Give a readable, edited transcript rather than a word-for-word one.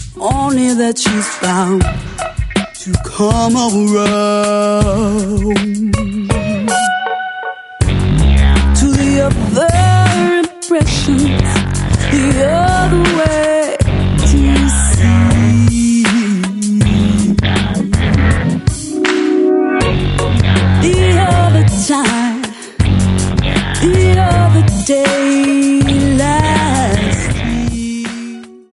only that she's bound to come around to the other impressions, the other way to see. The other time, the other day,